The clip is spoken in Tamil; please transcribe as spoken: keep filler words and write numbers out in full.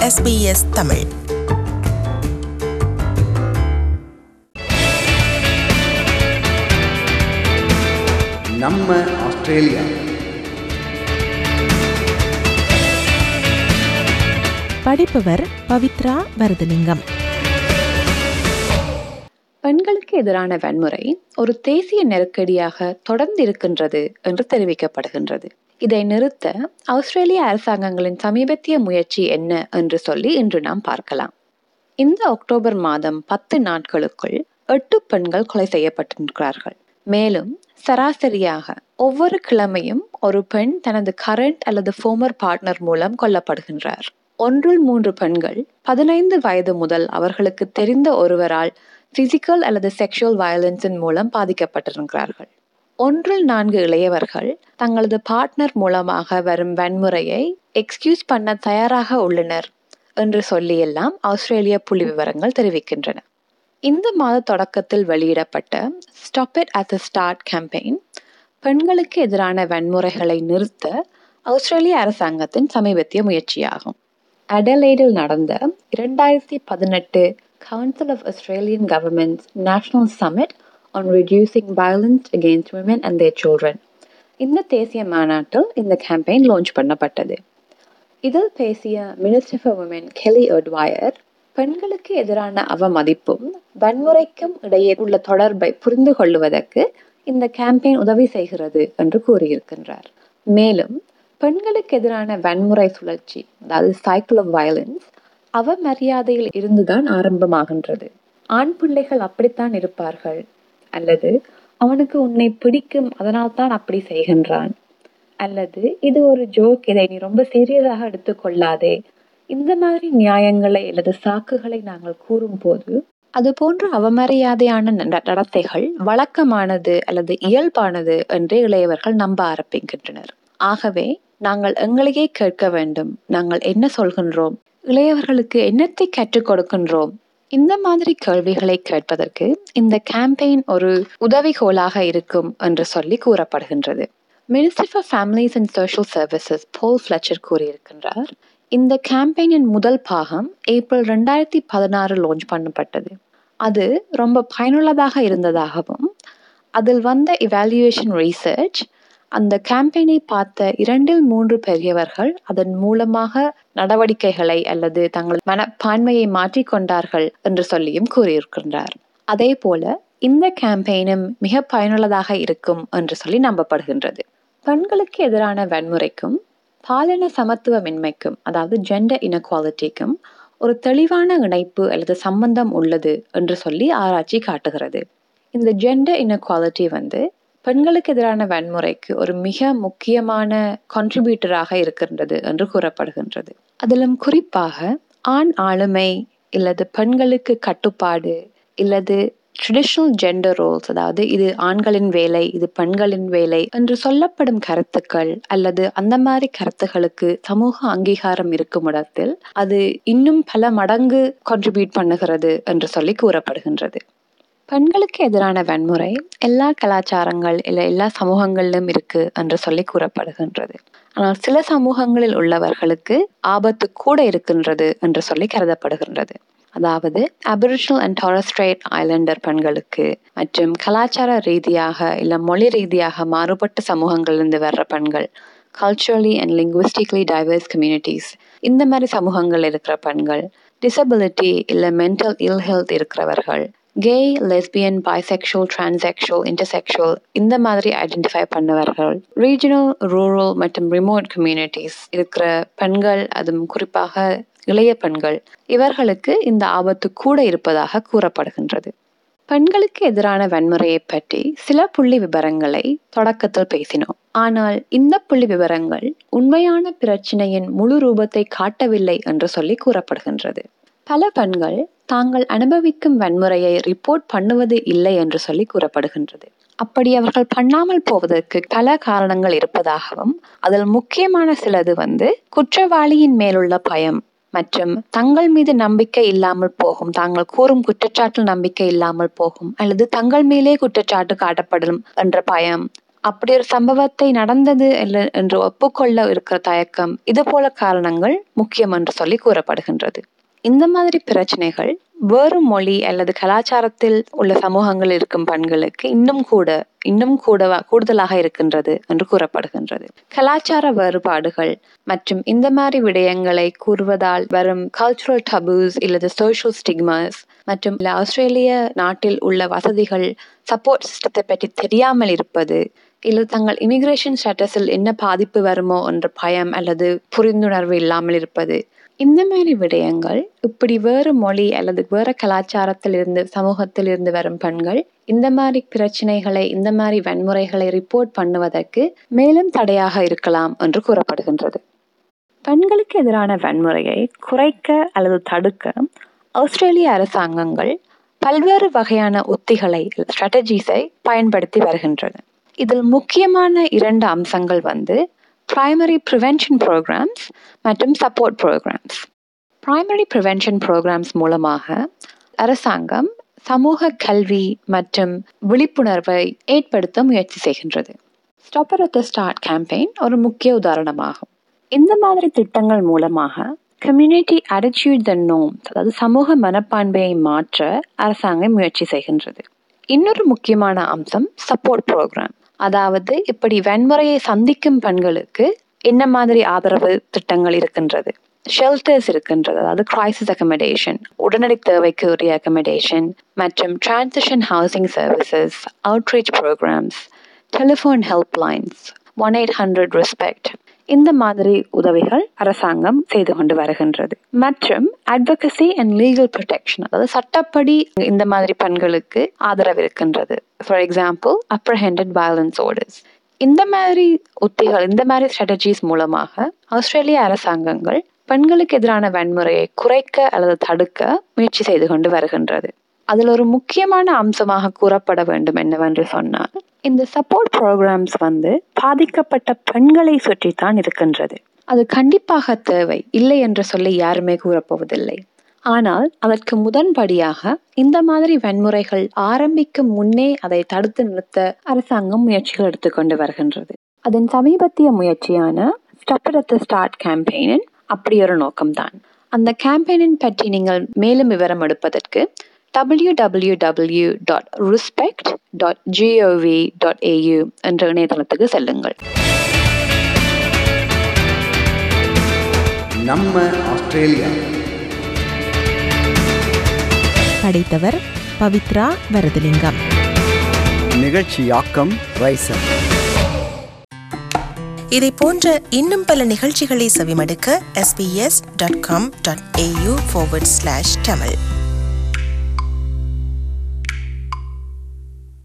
S B S Tamil. நம்ம ஆஸ்திரேலியா. படிப்பவர் பவித்ரா வரதலிங்கம். பெண்களுக்கு எதிரான வன்முறை ஒரு தேசிய நெருக்கடியாக தொடர்ந்து இருக்கின்றது என்று தெரிவிக்கப்படுகின்றது. இதை நிறுத்த ஆஸ்திரேலிய அரசாங்கங்களின் சமீபத்திய முயற்சி என்ன என்று சொல்லி இன்று நாம் பார்க்கலாம். இந்த அக்டோபர் மாதம் பத்து நாட்களுக்குள் எட்டு பெண்கள் கொலை செய்யப்பட்டிருக்கிறார்கள். மேலும் சராசரியாக ஒவ்வொரு கிழமையும் ஒரு பெண் தனது கரண்ட் அல்லது ஃபோமர் பார்ட்னர் மூலம் கொல்லப்படுகின்றார். ஒன்றில் மூன்று பெண்கள் பதினைந்து வயது முதல் அவர்களுக்கு தெரிந்த ஒருவரால் பிசிக்கல் அல்லது செக்ஷுவல் வயலன்ஸின் மூலம் பாதிக்கப்பட்டிருக்கிறார்கள். ஒன்றில் நான்கு இளையவர்கள் தங்களது பார்ட்னர் மூலமாக வரும் வன்முறையை எக்ஸ்கியூஸ் பண்ண தயாராக உள்ளனர் என்று சொல்லியெல்லாம் ஆஸ்திரேலிய புள்ளி விவரங்கள் தெரிவிக்கின்றன. இந்த மாத தொடக்கத்தில் வெளியிடப்பட்ட stop it at the start campaign பெண்களுக்கு எதிரான வன்முறைகளை நிறுத்த ஆஸ்திரேலிய அரசாங்கத்தின் சமீபத்திய முயற்சியாகும். அடலைடில் நடந்த இரண்டாயிரத்தி பதினெட்டு Council of Australian Governments National Summit on Reducing Violence Against Women and Their Children இந்த தேசிய மாநாட்டில் இந்த கேம்பெயின் லான்ச் பண்ணப்பட்டது. இதில் பேசிய minister for women Kelly O'Dwyer பெண்களுக்கு எதிரான அவமதிப்பும் வன்முறைக்கும் இடையே உள்ள தொடர்பை புரிந்து கொள்வதற்கு இந்த கேம்பெயின் உதவி செய்கிறது என்று கூறியிருக்கின்றார். மேலும் பெண்களுக்கு எதிரான வன்முறை சுழற்சி, அதாவது சைக்கிள் ஆஃப் வயலன்ஸ், அவமரியாதையில் இருந்துதான் ஆரம்பமாகின்றது. ஆண் பிள்ளைகள் அப்படித்தான் இருப்பார்கள், அல்லது அவனுக்கு உன்னை பிடிக்கும் அதனால் தான் அப்படி செய்கின்றான், அல்லது இது ஒரு ஜோக், இதை நீ ரொம்ப சீரியஸாக எடுத்துக்கொள்ளாதே, இந்த மாதிரி நியாயங்களை அல்லது சாக்குகளை நாங்கள் கூறும் போது அது போன்ற அவமரியாதையான நடத்தைகள் வழக்கமானது அல்லது இயல்பானது என்று இளையவர்கள் நம்ப ஆரம்பிக்கின்றனர். ஆகவே நாங்கள் எங்களையே கேட்க வேண்டும், நாங்கள் என்ன சொல்கின்றோம், இளையவர்களுக்கு என்னத்தை கற்றுக் கொடுக்கின்றோம்? இந்த மாதிரி கேள்விகளை கேட்பதற்கு இந்த கேம்பெயின் ஒரு உதவிகோலாக இருக்கும் என்று சொல்லி கூறப்படுகின்றது. Minister for families and social services Paul Fletcher கூறியிருக்கின்றார், இந்த கேம்பெயினின் முதல் பாகம் ஏப்ரல் ரெண்டாயிரத்தி பதினாறு லான்ச் பண்ணப்பட்டது. அது ரொம்ப பயனுள்ளதாக இருந்ததாகவும் அதில் வந்த இவாலுவேஷன் ரீசர்ச் அந்த கேம்பெயினை பார்த்த இரண்டில் மூன்று பெரியவர்கள் அதன் மூலமாக நடவடிக்கைகளை அல்லது தங்கள் மனப்பான்மையை மாற்றிக்கொண்டார்கள் என்று சொல்லியும் கூறியிருக்கின்றார். அதே போல இந்த கேம்பெயினும் மிக பயனுள்ளதாக இருக்கும் என்று சொல்லி நம்பப்படுகின்றது. பெண்களுக்கு எதிரான வன்முறைக்கும் பாலின சமத்துவமின்மைக்கும், அதாவது ஜெண்டர் இனக்வாலிட்டிக்கும் ஒரு தெளிவான இணைப்பு அல்லது சம்பந்தம் உள்ளது என்று சொல்லி ஆராய்ச்சி காட்டுகிறது. இந்த ஜெண்டர் இனக்வாலிட்டி வந்து பெண்களுக்கு எதிரான வன்முறைக்கு ஒரு மிக முக்கியமான கான்ட்ரிபியூட்டராக இருக்கின்றது என்று கூறப்படுகின்றது. அதிலும் குறிப்பாக ஆண் ஆளுமை இல்லது பெண்களுக்கு கட்டுப்பாடு இல்லது ட்ரெடிஷ்னல் ஜெண்டர் ரோல்ஸ், அதாவது இது ஆண்களின் வேலை, இது பெண்களின் வேலை என்று சொல்லப்படும் கருத்துக்கள் அல்லது அந்த மாதிரி கருத்துகளுக்கு சமூக அங்கீகாரம் இருக்கும் இடத்தில் அது இன்னும் பல மடங்கு கான்ட்ரிபியூட் பண்ணுகிறது என்று சொல்லி கூறப்படுகின்றது. பெண்களுக்கு எதிரான வன்முறை எல்லா கலாச்சாரங்கள் இல்லை எல்லா சமூகங்களிலும் இருக்கு என்று சொல்லி கூறப்படுகின்றது. ஆனால் சில சமூகங்களில் உள்ளவர்களுக்கு ஆபத்து கூட இருக்கின்றது என்று சொல்லி கருதப்படுகின்றது. அதாவது aboriginal and Torres Strait islander பெண்களுக்கு மற்றும் கலாச்சார ரீதியாக இல்லை மொழி ரீதியாக மாறுபட்ட சமூகங்களிலிருந்து வர்ற பெண்கள், culturally and linguistically diverse communities, இந்த மாதிரி சமூகங்கள் இருக்கிற பெண்கள், டிசபிலிட்டி இல்லை மென்டல் இல் ஹெல்த் இருக்கிறவர்கள், gay, lesbian, bisexual, transsexual, intersexual இந்த மாதிரி ஐடென்டிஃபை பண்ணவர்கள், ரீஜனல், ரூரல் மற்றும் ரிமோட் கம்யூனிட்டிஸ் இருக்கிற பெண்கள், அதுவும் குறிப்பாக இளைய பெண்கள், இவர்களுக்கு இந்த ஆபத்து கூட இருப்பதாக கூறப்படுகின்றது. பெண்களுக்கு எதிரான வன்முறையை பற்றி சில புள்ளி விவரங்களை தொடக்கத்தில் பேசினோம். ஆனால் இந்த புள்ளி விவரங்கள் உண்மையான பிரச்சனையின் முழு ரூபத்தை காட்டவில்லை என்று சொல்லி கூறப்படுகின்றது. பல பெண்கள் தாங்கள் அனுபவிக்கும் வன்முறையை ரிப்போர்ட் பண்ணுவது இல்லை என்று சொல்லி கூறப்படுகின்றது. அப்படி அவர்கள் பண்ணாமல் போவதற்கு பல காரணங்கள் இருப்பதாகவும் அதில் முக்கியமான சிலது வந்து குற்றவாளியின் மேலுள்ள பயம் மற்றும் தங்கள் மீது நம்பிக்கை இல்லாமல் போகும், தாங்கள் கூறும் குற்றச்சாட்டில் நம்பிக்கை இல்லாமல் போகும் அல்லது தங்கள் மேலே குற்றச்சாட்டு காட்டப்படும் என்ற பயம், அப்படி ஒரு சம்பவத்தை நடந்தது என்று ஒப்புக்கொள்ள இருக்கிற தயக்கம், இது போல காரணங்கள் முக்கியம் என்று சொல்லி கூறப்படுகின்றது. இந்த மாதிரி பிரச்சனைகள் வேறு மொழி அல்லது கலாச்சாரத்தில் உள்ள சமூகங்கள் இருக்கும் பெண்களுக்கு இன்னும் கூட இன்னும் கூட கூடுதலாக இருக்கின்றது என்று கூறப்படுகின்றது. கலாச்சார வேறுபாடுகள் மற்றும் இந்த மாதிரி விடயங்களை கூறுவதால் வரும் கல்ச்சுரல் டபூஸ் இல்லது சோஷியல் ஸ்டிக்மாஸ் மற்றும் ஆஸ்திரேலிய நாட்டில் உள்ள வசதிகள், சப்போர்ட் சிஸ்டத்தை பற்றி தெரியாமல் இருப்பது, இல்லை தங்கள் இமிகிரேஷன் ஸ்டேட்டஸில் என்ன பாதிப்பு வருமோ என்ற பயம் அல்லது புரிந்துணர்வு இல்லாமல் இருப்பது, இந்த மாதிரி விடயங்கள் இப்படி வேறு மொழி அல்லது வேறு கலாச்சாரத்தில் இருந்து சமூகத்தில் இருந்து வரும் பெண்கள் இந்த மாதிரி பிரச்சனைகளை இந்த மாதிரி வன்முறைகளை ரிப்போர்ட் பண்ணுவதற்கு மேலும் தடையாக இருக்கலாம் என்று கூறப்படுகின்றது. பெண்களுக்கு எதிரான வன்முறையை குறைக்க அல்லது தடுக்க ஆஸ்திரேலிய அரசாங்கங்கள் பல்வேறு வகையான உத்திகளை ஸ்ட்ராட்டஜிஸை பயன்படுத்தி வருகின்றன. இதில் முக்கியமான இரண்டு அம்சங்கள் வந்து பிரைமரி ப்ரிவென்ஷன் ப்ரோக்ராம்ஸ் மற்றும் support programs. Primary prevention programs மூலமாக அரசாங்கம் சமூக கல்வி மற்றும் விழிப்புணர்வை ஏற்படுத்த முயற்சி செய்கின்றது. Stop it at the start campaign ஒரு முக்கிய உதாரணமாகும். இந்த மாதிரி திட்டங்கள் மூலமாக கம்யூனிட்டி attitudes and norms, அதாவது சமூக மனப்பான்மையை மாற்ற அரசாங்கம் முயற்சி செய்கின்றது. இன்னொரு முக்கியமான அம்சம் சப்போர்ட் ப்ரோக்ராம், அதாவது இப்படி வன்முறையை சந்திக்கும் பெண்களுக்கு என்ன மாதிரி ஆதரவு திட்டங்கள் இருக்கின்றது, ஷெல்டர்ஸ் இருக்கின்றது, அதாவது கிரைசிஸ் அக்கமடேஷன், உடனடி தேவைக்கு உரிய அக்கமடேஷன் மற்றும் transition housing services, outreach programs, telephone helplines, one eight hundred respect, இந்த மாதிரி உதவிகள் அரசாங்கம் செய்து கொண்டு வருகின்றது. மற்றும் அட்வொகசி அண்ட் லீகல் ப்ரொடெக்ஷன், அதாவது சட்டப்படி இந்த மாதிரி பெண்களுக்கு ஆதரவு இருக்கின்றது. For example apprehended violence orders. இந்த மாதிரி உத்திகள், இந்த மாதிரி ஸ்ட்ராட்டஜிஸ் மூலமாக ஆஸ்திரேலிய அரசாங்கங்கள் பெண்களுக்கு எதிரான வன்முறையை குறைக்க அல்லது தடுக்க முயற்சி செய்து கொண்டு வருகின்றது. அதில் ஒரு முக்கியமான அம்சமாக கூறப்பட வேண்டும் என்னவென்று சொன்னால், இந்த சப்போர்ட் ப்ரோக்ராம்ஸ் வந்து பாதிக்கப்பட்ட பெண்களை சுற்றித்தான் இருக்கின்றது. அது கண்டிப்பாக தேவை, இல்லை என்று சொல்லி யாருமே கூறப்போவதில்லை. ஆனால் அதற்கு முதன்படியாக இந்த மாதிரி வன்முறைகள் ஆரம்பிக்கும் முன்னே அதை தடுத்து நிறுத்த அரசாங்கம் முயற்சிகள் எடுத்துக்கொண்டு வருகின்றது. அதன் சமீபத்திய முயற்சியான stop it at the start கேம்பெயினின் அப்படி ஒரு நோக்கம்தான். அந்த கேம்பெயினின் பற்றி நீங்கள் மேலும் விவரம் எடுப்பதற்கு W W W dot respect dot G O V dot A U என்ற இணையதளத்துக்கு செல்லுங்கள். நம்ம ஆஸ்திரேலியா. படைத்தவர் பவித்ரா வரதலிங்கம். நிகழ்ச்சியாக்கம் ரைசர். இதை போன்ற இன்னும் பல நிகழ்ச்சிகளை செவிமடுக்க S B S dot com dot A U forward slash Tamil